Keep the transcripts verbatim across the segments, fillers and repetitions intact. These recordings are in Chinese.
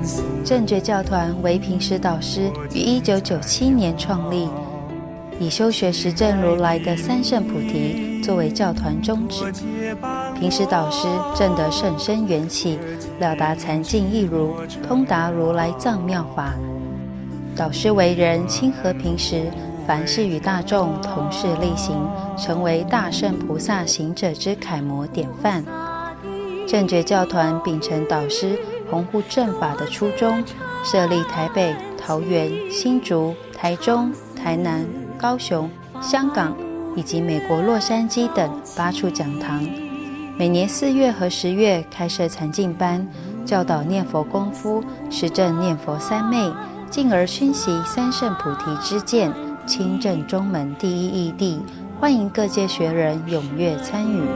正觉教团为平时导师于一九九七年创立，以修学实证如来的三圣菩提作为教团宗旨。平时导师证得甚深缘起，了达禅境义如，通达如来藏妙法。导师为人亲和平时，凡事与大众同事力行，成为大圣菩萨行者之楷模典范。正觉教团秉承导师弘护正法的初衷，设立台北、桃园、新竹、台中、台南、高雄、香港以及美国洛杉矶等八处讲堂，每年四月和十月开设禅境班，教导念佛功夫，实证念佛三昧，进而熏习三圣菩提之见，亲证中门第一义谛，欢迎各界学人踊跃参与。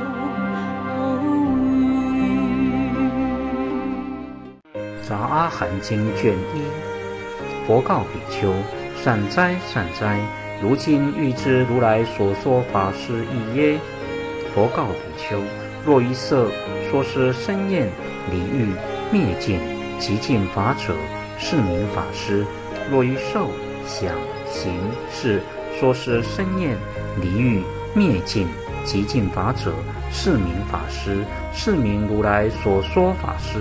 杂阿含经卷一，佛告比丘：善哉善哉，如今欲知如来所说法是义耶？佛告比丘：若一色说是生厌离欲灭尽极尽法者，是名法师；若一受想行识说是生厌离欲灭尽极尽法者，是名法师，是名如来所说法师。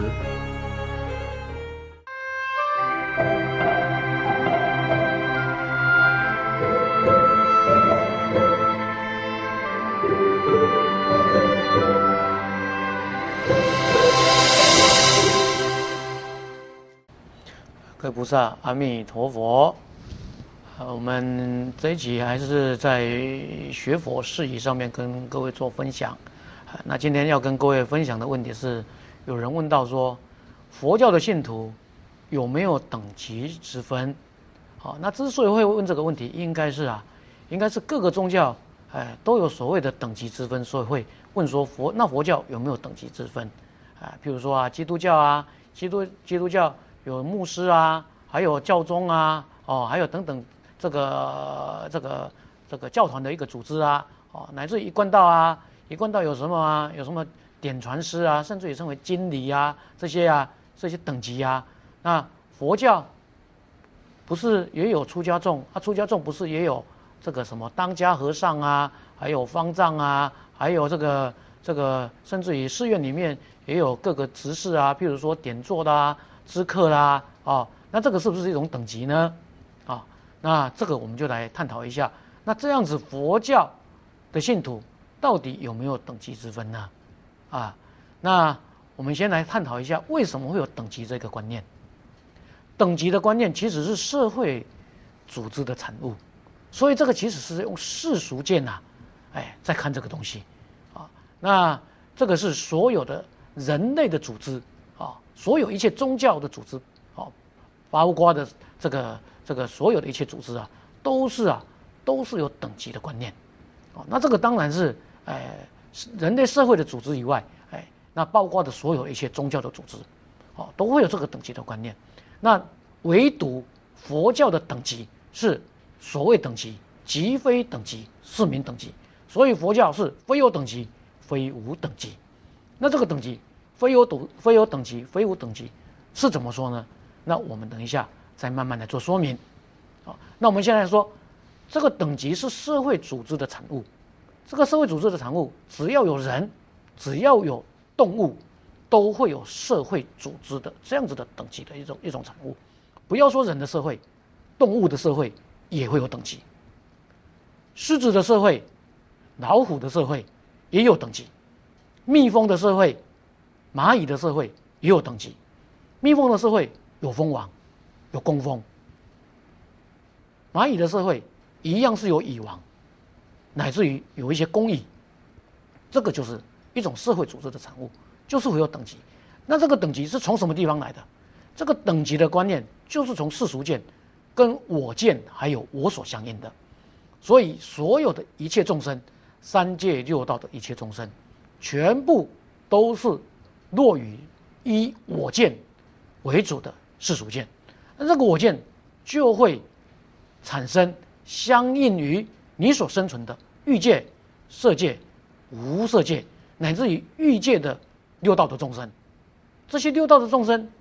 各位菩萨，阿弥陀佛。我们这一集还是在学佛事宜上面跟各位做分享。那今天要跟各位分享的问题是，有人问到说，佛教的信徒有没有等级之分？好，那之所以会问这个问题，应该是啊，应该是各个宗教哎都有所谓的等级之分，所以会问说佛那佛教有没有等级之分？啊，譬如说啊，基督教啊，基督基督教有牧师啊，还有教宗啊，哦，还有等等这个这个这个教团的一个组织啊，哦，乃至于一贯道啊，一贯道有什么啊？有什么典传师啊，甚至也称为经理啊，这些啊，这些等级啊。那佛教不是也有出家众啊？出家众不是也有这个什么当家和尚啊，还有方丈啊，还有这个这个，甚至于寺院里面也有各个执事啊，譬如说典座的啊。知客啦，哦，那这个是不是一种等级呢？啊、哦，那这个我们就来探讨一下。那这样子佛教的信徒到底有没有等级之分呢？啊，那我们先来探讨一下为什么会有等级这个观念。等级的观念其实是社会组织的产物，所以这个其实是用世俗见呐、啊，哎，在看这个东西啊。那这个是所有的人类的组织。啊，所有一切宗教的组织，啊，包括的这个这个所有的一切组织啊，都是啊，都是有等级的观念，啊，那这个当然是，哎，人类社会的组织以外，哎，那包括的所有一些宗教的组织，啊，都会有这个等级的观念。那唯独佛教的等级是所谓等级，即非等级，是名等级。所以佛教是非有等级，非无等级。那这个等级。非有等非有等级，非无等级，是怎么说呢？那我们等一下再慢慢来做说明。啊，那我们现在说，这个等级是社会组织的产物。这个社会组织的产物，只要有人，只要有动物，都会有社会组织的这样子的等级的一种一种产物。不要说人的社会，动物的社会也会有等级。狮子的社会，老虎的社会也有等级，蜜蜂的社会。蚂蚁的社会也有等级，蜜蜂的社会有蜂王，有工蜂；蚂蚁的社会一样是有蚁王，乃至于有一些工蚁。这个就是一种社会组织的产物，就是会有等级。那这个等级是从什么地方来的？这个等级的观念就是从世俗见、跟我见还有我所相应的。所以所有的一切众生，三界六道的一切众生，全部都是。落于以我见为主的世俗见，那这个我见就会产生相应于你所生存的欲界、色界、无色界，乃至于欲界的六道的众生。这些六道的众生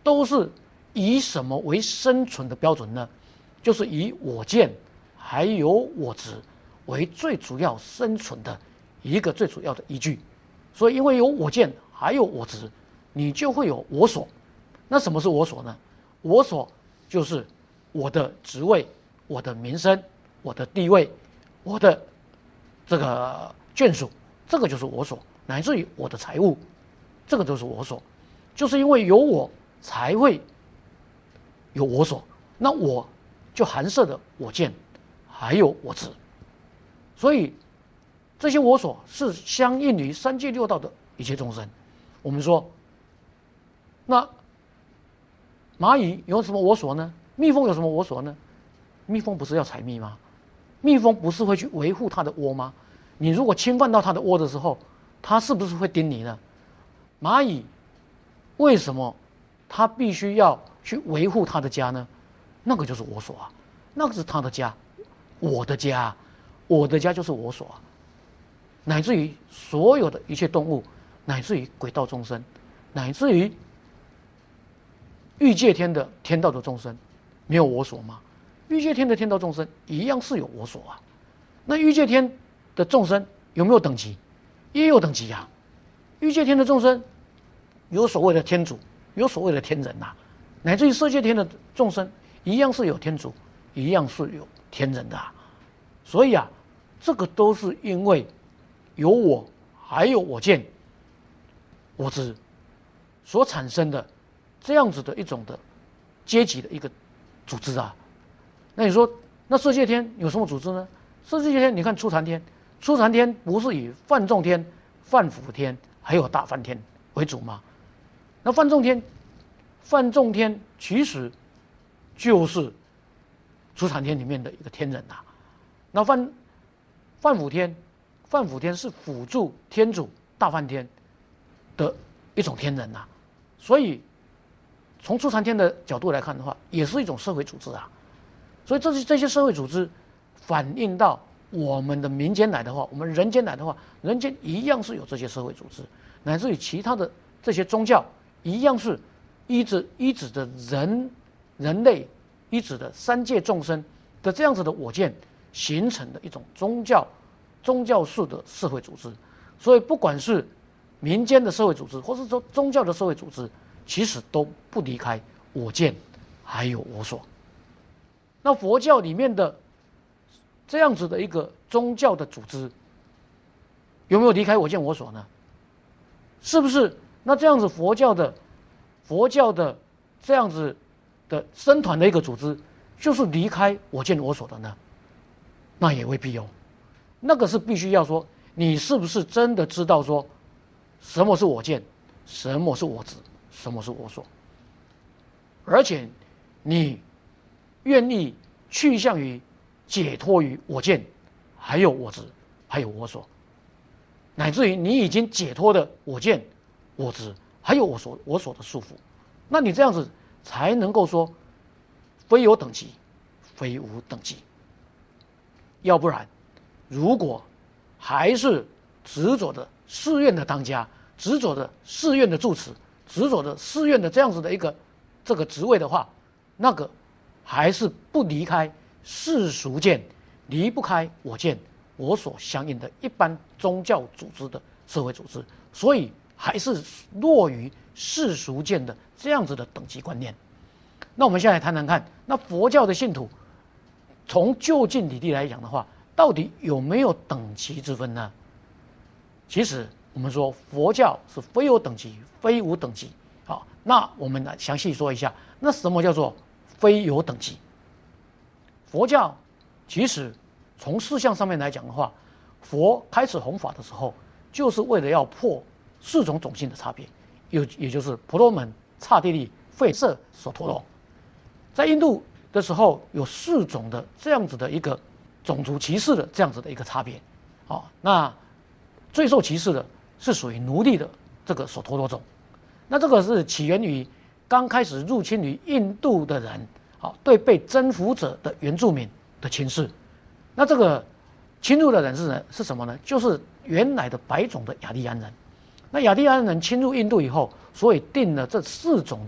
都是以什么为生存的标准呢？就是以我见还有我执为最主要生存的一个最主要的依据。所以因为有我见还有我执，你就会有我所。那什么是我所呢？我所就是我的职位、我的名声、我的地位、我的这个眷属，这个就是我所，乃至于我的财物，这个就是我所。就是因为有我才会有我所，那我就含摄的我见还有我执。所以这些我所是相应于三界六道的一切众生。我们说，那蚂蚁有什么我所呢？蜜蜂有什么我所呢？蜜蜂不是要采蜜吗？蜜蜂不是会去维护它的窝吗？你如果侵犯到它的窝的时候，它是不是会叮你呢？蚂蚁为什么它必须要去维护它的家呢？那个就是我所啊，那个是它的家，我的家，我的家就是我所啊。乃至于所有的一切动物，乃至于鬼道众生，乃至于欲界天的天道的众生，没有我所吗？欲界天的天道众生一样是有我所啊。那欲界天的众生有没有等级？也有等级啊。欲界天的众生有所谓的天主，有所谓的天人呐、啊，乃至于色界天的众生一样是有天主，一样是有天人的、啊。所以啊，这个都是因为有我，还有我见、我执所产生的这样子的一种的阶级的一个组织啊。那你说，那色界天有什么组织呢？色界天，你看初禅天，初禅天不是以梵众天、梵辅天还有大梵天为主吗？那梵众天，梵众天其实就是初禅天里面的一个天人啊。那梵梵辅天，梵辅天是辅助天主大梵天的一种天人啊。所以从初禅天的角度来看的话，也是一种社会组织啊。所以这些这些社会组织反映到我们的民间来的话，我们人间来的话，人间一样是有这些社会组织，乃至于其他的这些宗教一样是依指依指着人人类依指的三界众生的这样子的我见形成的一种宗教宗教式的社会组织。所以不管是民间的社会组织，或是说宗教的社会组织，其实都不离开我见还有我所。那佛教里面的这样子的一个宗教的组织，有没有离开我见我所呢？是不是？那这样子佛教的佛教的这样子的僧团的一个组织，就是离开我见我所的呢？那也未必哦。那个是必须要说，你是不是真的知道说，什么是我见，什么是我执，什么是我所？而且你愿意去向于解脱于我见，还有我执，还有我所，乃至于你已经解脱的我见、我执，还有我所我所的束缚，那你这样子才能够说，非有等级，非无等级。要不然，如果还是执着的寺院的当家，执着的寺院的住持，执着的寺院的这样子的一个这个职位的话，那个还是不离开世俗见，离不开我见我所相应的一般宗教组织的社会组织，所以还是落于世俗见的这样子的等级观念。那我们现在来谈谈看，那佛教的信徒从就近理地来讲的话，到底有没有等级之分呢？其实我们说佛教是非有等级，非无等级。好，那我们来详细说一下，那什么叫做非有等级？佛教其实从事项上面来讲的话，佛开始弘法的时候，就是为了要破四种种姓的差别，有也就是婆罗门、刹帝利、吠舍、首陀罗。在印度的时候，有四种的这样子的一个种族歧视的这样子的一个差别。好，那最受歧视的是属于奴隶的这个首陀罗种。那这个是起源于刚开始入侵于印度的人，好，对被征服者的原住民的轻视。那这个侵入的人是呢是什么呢？就是原来的白种的雅利安人。那雅利安人侵入印度以后，所以定了这四种的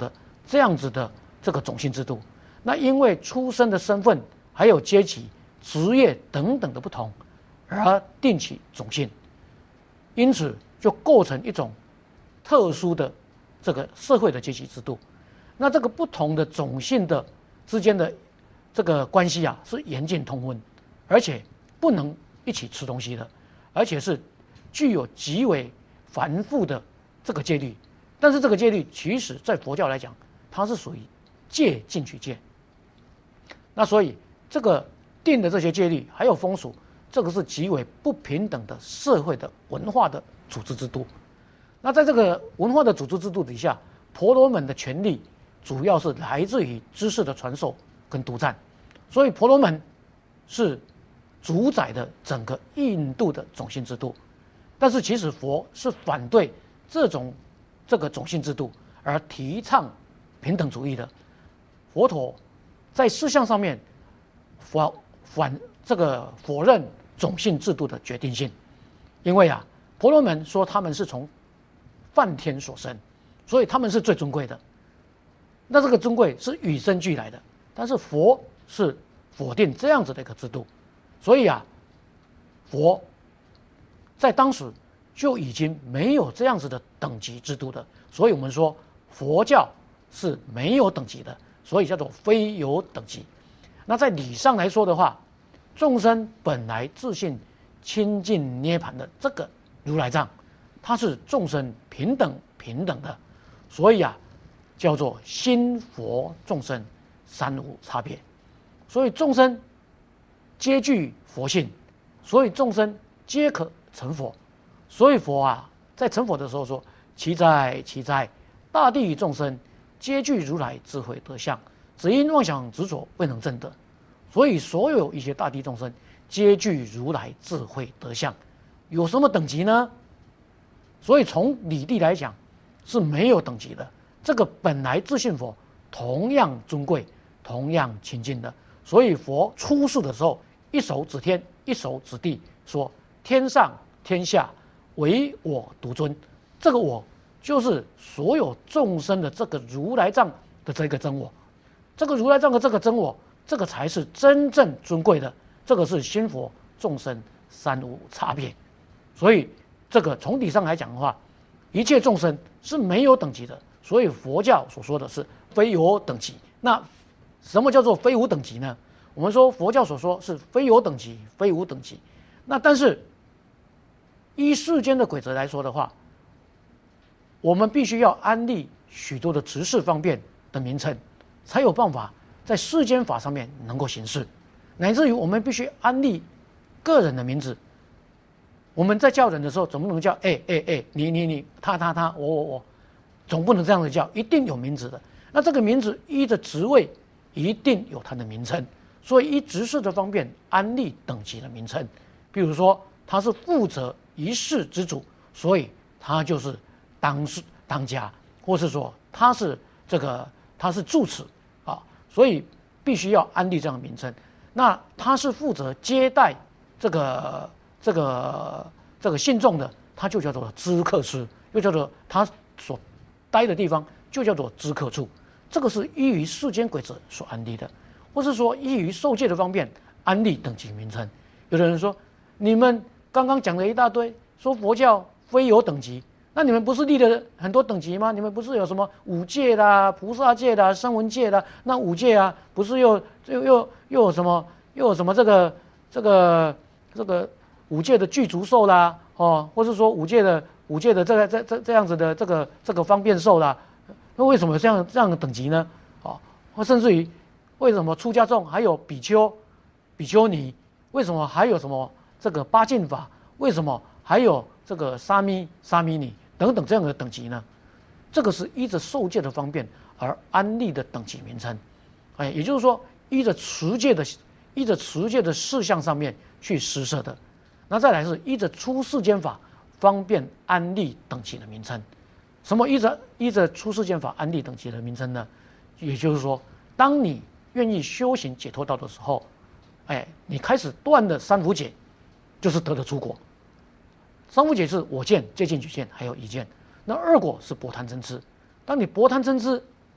这样子的这个种姓制度。那因为出生的身份、还有阶级、职业等等的不同，而定起种姓，因此就构成一种特殊的这个社会的阶级制度。那这个不同的种姓的之间的这个关系啊，是严禁通婚，而且不能一起吃东西的，而且是具有极为繁复的这个戒律。但是这个戒律其实在佛教来讲，它是属于戒禁取戒。那所以这个定的这些戒律还有风俗，这个是极为不平等的社会的文化的组织制度。那在这个文化的组织制度底下，婆罗门的权力主要是来自于知识的传授跟独占，所以婆罗门是主宰的整个印度的种姓制度。但是其实佛是反对这种这个种姓制度，而提倡平等主义的。佛陀在事项上面反反这个否认种姓制度的决定性，因为啊，婆罗门说他们是从梵天所生，所以他们是最尊贵的。那这个尊贵是与生俱来的，但是佛是否定这样子的一个制度，所以啊，佛在当时就已经没有这样子的等级制度的，所以我们说佛教是没有等级的，所以叫做非有等级。那在理上来说的话，众生本来自性清净涅槃的这个如来藏，它是众生平等平等的，所以啊，叫做心佛众生三无差别。所以众生皆具佛性，所以众生皆可成佛。所以佛啊，在成佛的时候说：“其哉，其哉！大地与众生皆具如来智慧德相，只因妄想执着未能证得。”所以所有一些大地众生皆具如来智慧德相，有什么等级呢？所以从理地来讲是没有等级的。这个本来自性佛同样尊贵，同样清净的。所以佛出世的时候，一手指天，一手指地，说：“天上天下唯我独尊。”这个我就是所有众生的这个如来藏的这个真我，这个如来藏的这个真我，这个才是真正尊贵的。这个是心佛众生三无差别。所以这个从理上来讲的话，一切众生是没有等级的。所以佛教所说的是非有等级。那什么叫做非无等级呢？我们说佛教所说是非有等级，非无等级。那但是依世间的规则来说的话，我们必须要安立许多的执事方便的名称，才有办法在世间法上面能够行事，乃至于我们必须安立个人的名字。我们在叫人的时候，总不能叫哎哎哎，你你你，他他他，我我我，总不能这样子叫，一定有名字的。那这个名字依着职位，一定有它的名称。所以依执事的方便安立等级的名称。比如说他是负责一事之主，所以他就是当事当家，或是说他是这个他是住持啊，所以必须要安立这样的名称。那他是负责接待这个这个这个信众的，他就叫做知客司，又叫做他所待的地方就叫做知客处。这个是依于世间规则所安立的，或是说依于受戒的方面安立等级名称。有的人说，你们刚刚讲了一大堆，说佛教非有等级，那你们不是立了很多等级吗？你们不是有什么五戒啦、菩萨戒啦、声闻戒啦？那五戒啊，不是又又又又有什么又有什么这个这个这个五戒的具足受啦，哦，或是说五戒的五戒的这个这这这样子的这个这个方便受啦？那为什么有这样这样的等级呢？哦，或甚至于为什么出家众还有比丘、比丘尼？为什么还有什么这个八敬法？为什么还有这个沙弥、沙弥尼等等这样的等级呢？这个是依着受戒的方便而安立的等级名称。哎，也就是说，依着持戒的依着持戒的事项上面去施设的。那再来是依着出世间法方便安立等级的名称。什么依着依着出世间法安立等级的名称呢？也就是说，当你愿意修行解脱道的时候，哎，你开始断了三伏解，就是得了出果。三伏解是我见、戒禁、取见，还有一见。那二果是薄贪嗔痴。当你薄贪嗔痴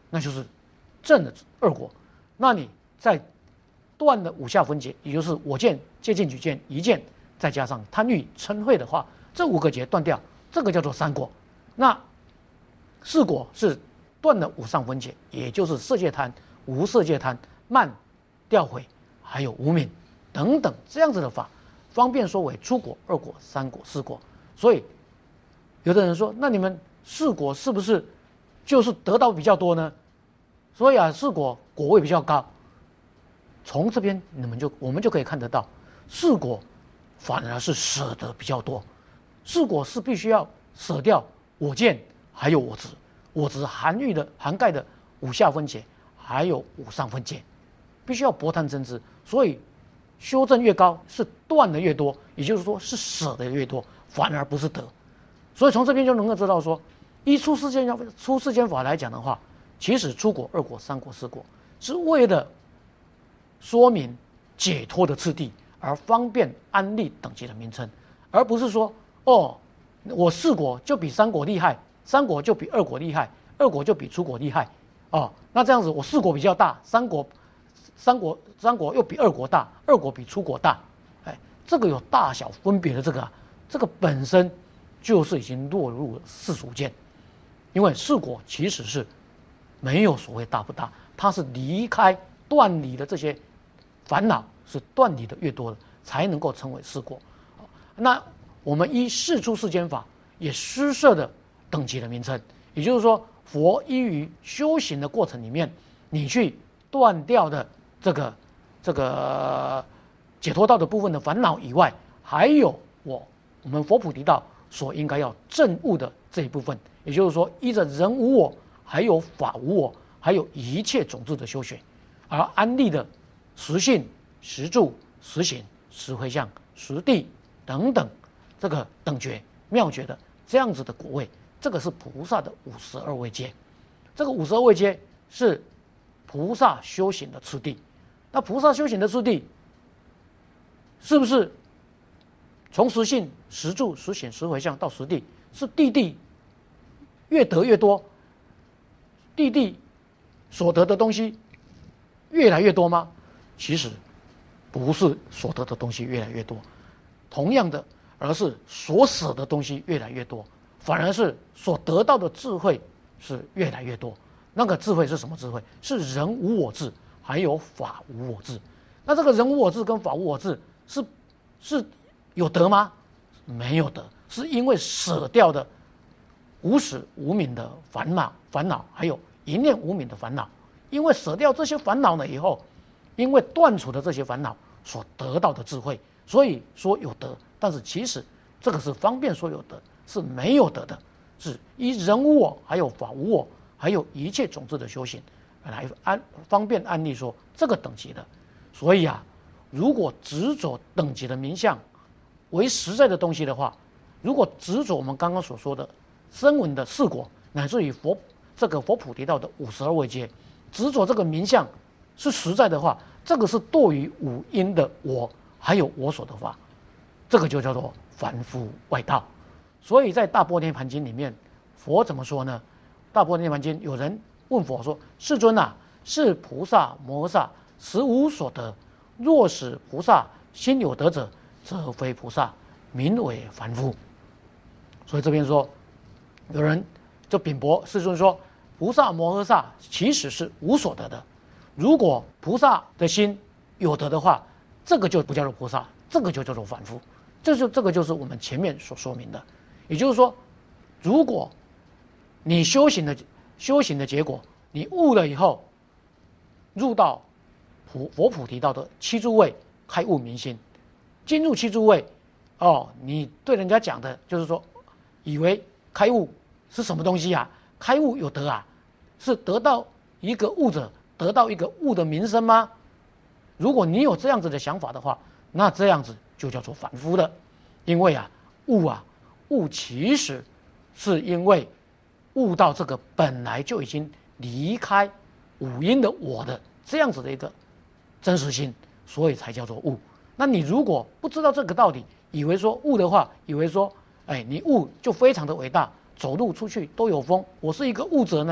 那就是正的二果。那你在断了五下分解，也就是我见、接近举见、一见，再加上贪欲、嗔恚的话，这五个结断掉，这个叫做三果。那四果是断了五上分解，也就是色界贪、无色界贪、慢、掉悔，还有无明等等这样子的法，方便说为初果、二果、三果、四果。所以有的人说，那你们四果是不是就是得到比较多呢？所以啊，四果果位比较高。从这边你们就我们就可以看得到，四果反而是舍得比较多。四果是必须要舍掉我见，还有我执，我执含喻的涵盖的五下分解，还有五上分解，必须要薄贪嗔痴。所以修正越高，是断的越多，也就是说是舍的越多，反而不是得。所以从这边就能够知道说，依出世间出世间法来讲的话，其实初果、二果、三果、四果是为了说明解脱的次第，而方便安立等级的名称，而不是说哦，我四果就比三果厉害，三果就比二果厉害，二果就比初果厉害，哦，那这样子我四果比较大，三果三果三果又比二果大，二果比初果大，哎，这个有大小分别的这个、啊，这个本身就是已经落入了世俗见，因为四果其实是没有所谓大不大，它是离开断离的这些烦恼，是断离的越多了，才能够称为四果。那我们依世出世间法也施设的等级的名称，也就是说，佛依于修行的过程里面，你去断掉的这个这个解脱道的部分的烦恼以外，还有我我们佛菩提道所应该要证悟的这一部分，也就是说，依着人无我，还有法无我，还有一切种子的修学，而安立的实性、实住、实行、实回向、实地等等这个等觉妙觉的这样子的果位，这个是菩萨的五十二位阶。这个五十二位阶是菩萨修行的次第。那菩萨修行的次第，是不是从实性、实住、实行、实回向到实地，是地地越得越多，地地所得的东西越来越多吗？其实不是所得的东西越来越多，同样的，而是所舍的东西越来越多，反而是所得到的智慧是越来越多。那个智慧是什么智慧？是人无我智，还有法无我智。那这个人无我智跟法无我智是是有得吗？没有得，是因为舍掉的无始无明的烦恼，烦恼还有一念无明的烦恼。因为舍掉这些烦恼了以后，因为断除的这些烦恼所得到的智慧，所以说有得。但是其实这个是方便说有得，是没有得的，是依人无我，还有法无我，还有一切种子的修行来安方便安立说这个等级的。所以啊，如果执着等级的名相为实在的东西的话，如果执着我们刚刚所说的声闻的四果，乃至于佛这个佛菩提道的五十二位阶，执着这个名相是实在的话，这个是堕于五阴的我，还有我所得法，这个就叫做凡夫外道。所以在大般涅盘经里面，佛怎么说呢？大般涅盘经有人问佛说：“世尊啊，是菩萨摩诃萨实无所得，若使菩萨心有得者，则非菩萨，名为凡夫。”所以这边说，有人就禀驳世尊说，菩萨摩诃萨其实是无所得的。如果菩萨的心有得的话，这个就不叫做菩萨，这个就叫做凡夫。这就这个就是我们前面所说明的。也就是说，如果你修行的修行的结果，你悟了以后，入到普佛菩提道的七诸位开悟明心，进入七诸位，哦，你对人家讲的就是说，以为开悟是什么东西啊？开悟有得啊？是得到一个悟者，得到一个悟的名声吗？如果你有这样子的想法的话，那这样子就叫做凡夫的。因为啊，悟啊，悟其实是因为悟到这个本来就已经离开五阴的我的这样子的一个真实性，所以才叫做悟。那你如果不知道这个道理，以为说悟的话，以为说，哎，你悟就非常的伟大，走路出去都有风，我是一个悟者呢，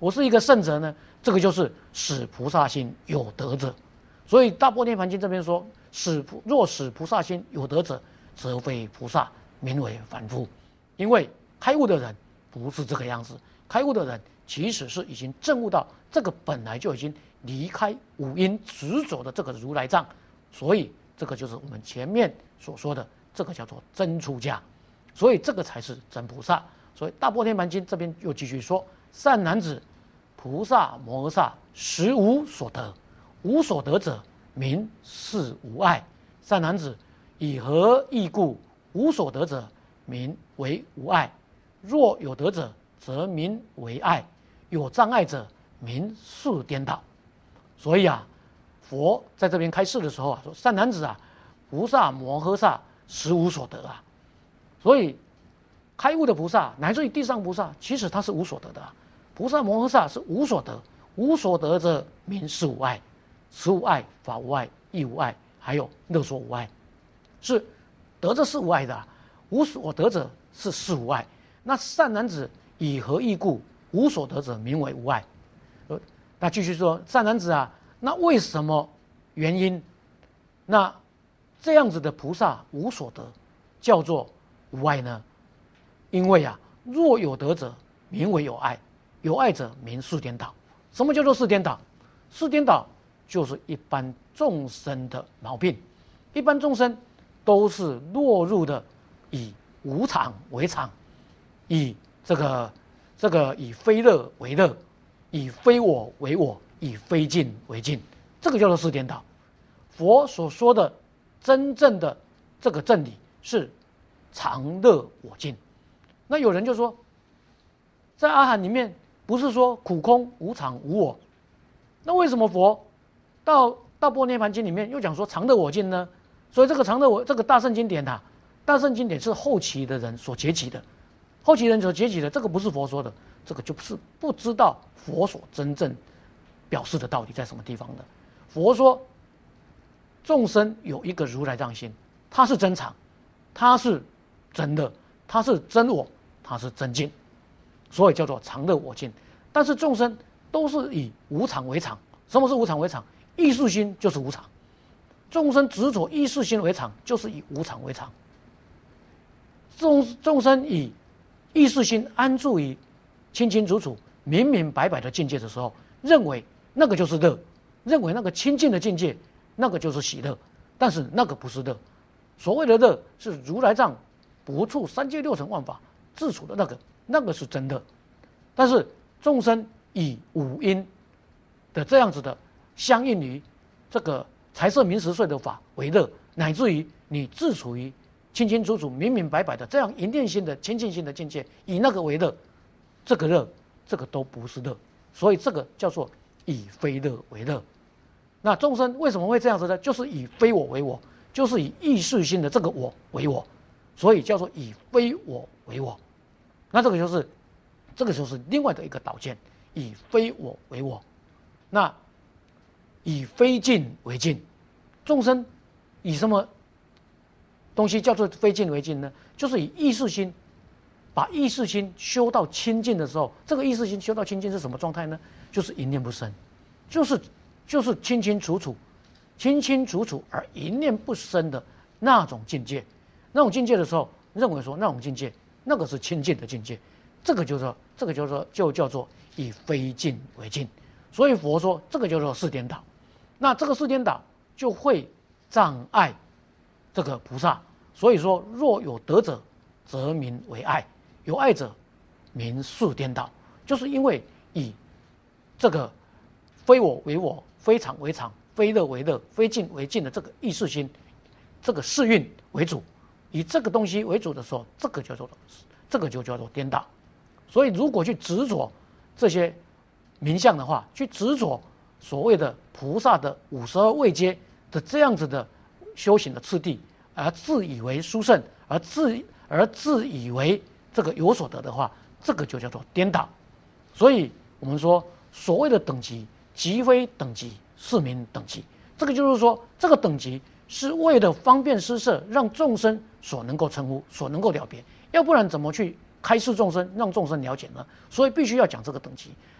我是一个圣者呢，这个就是使菩萨心有德者。所以《大般涅盘经》这边说，使若使菩萨心有德者，则非菩萨，名为凡夫。因为开悟的人不是这个样子，开悟的人其实是已经证悟到这个本来就已经离开五阴执着的这个如来藏，所以这个就是我们前面所说的，这个叫做真出家，所以这个才是真菩萨。所以《大般涅盘经》这边又继续说：善男子，菩萨摩诃萨实无所得，无所得者，名是无碍。善男子，以何义故无所得者，名为无碍？若有得者，则名为碍；有障碍者，名是颠倒。所以啊，佛在这边开示的时候啊，说善男子啊，菩萨摩诃萨实无所得啊。所以开悟的菩萨，乃至于地上菩萨，其实他是无所得的、啊。菩萨摩诃萨是无所得，无所得者名是无碍，实无碍，法无碍，义无碍，还有乐说无碍，是得者是无碍的、啊，无所得者是是无碍。那善男子以何义故无所得者名为无碍？呃，那继续说，善男子啊，那为什么原因？那这样子的菩萨无所得，叫做无碍呢？因为啊，若有得者，名为有碍；有碍者，名是颠倒。什么叫做是颠倒？是颠倒就是一般众生的毛病。一般众生都是落入的以无常为常，以这个这个以非乐为乐，以非我为我，以非尽为尽，这个叫做是颠倒。佛所说的真正的这个真理是常乐我净。那有人就说，在阿含里面不是说苦空无常无我，那为什么佛到大般涅盘经里面又讲说常乐我净呢？所以这个常乐我这个大圣经典啊，大圣经典是后期的人所结集的，后期人所结集的，这个不是佛说的，这个就是不知道佛所真正表示的到底在什么地方的。佛说众生有一个如来藏心，它是真常，它是真乐，它是真我，它是真净，所以叫做常乐我净。但是众生都是以无常为常。什么是无常为常？意识心就是无常。众生执着意识心为常，就是以无常为常。众众生以意识心安住于清清楚楚、明明白白的境界的时候，认为那个就是乐，认为那个清净的境界，那个就是喜乐。但是那个不是乐，所谓的乐是如来藏不触三界六尘万法自处的那个，那个是真乐。但是众生以五阴的这样子的相应于这个财色名食睡的法为乐，乃至于你自处于清清楚楚、明明白白的这样一念心的清净心的境界，以那个为乐，这个乐，这个都不是乐，所以这个叫做以非乐为乐。那众生为什么会这样子呢？就是以非我为我，就是以意识心的这个我为我，所以叫做以非我为我。那这个就是这个就是另外的一个导见，以非我为我。那以非尽为尽，众生以什么东西叫做非尽为尽呢？就是以意识心，把意识心修到清净的时候，这个意识心修到清净是什么状态呢？就是一念不生，就是就是清清楚楚、清清楚楚而一念不生的那种境界。那种境界的时候，认为说那种境界，那个是清净的境界，这个就叫这个叫做就叫做以非尽为尽。所以佛说这个叫做是颠倒。那这个是颠倒就会障碍这个菩萨，所以说若有得者，则名为碍；有碍者，名是颠倒。就是因为以这个非我为我、非常为常、非乐为乐、非尽为尽的这个意识心，这个世运为主，以这个东西为主的时候，这个叫做这个就叫做颠倒。所以如果去执着这些名相的话，去执着所谓的菩萨的五十二位阶的这样子的修行的次第，而自以为殊胜，而自而自以为这个有所得的话，这个就叫做颠倒。所以我们说，所谓的等级，即非等级，是名等级。这个就是说，这个等级是为了方便施设，让众生所能够称呼，所能够了别。要不然怎么去开示众生，让众生了解呢？所以必须要讲这个等级。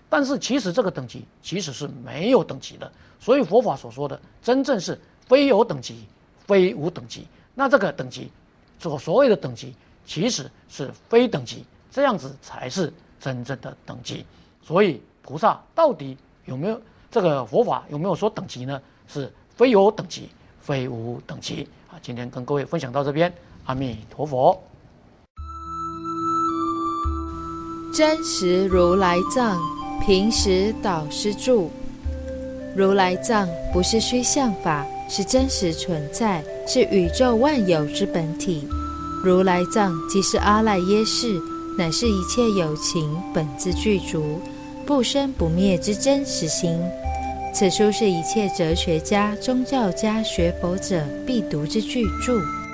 但是其实这个等级其实是没有等级的，所以佛法所说的真正是非有等级非无等级。那这个等级所所谓的等级其实是非等级，这样子才是真正的等级。所以菩萨到底有没有这个佛法有没有说等级呢？是非有等级非无等级啊。今天跟各位分享到这边，阿弥陀佛。 真实如来藏，平时导师著。如来藏不是虚像法，是真实存在，是宇宙万有之本体。如来藏即是阿赖耶识，乃是一切有情本自具足，不生不灭之真实心。此书是一切哲学家、宗教家学佛者必读之巨著。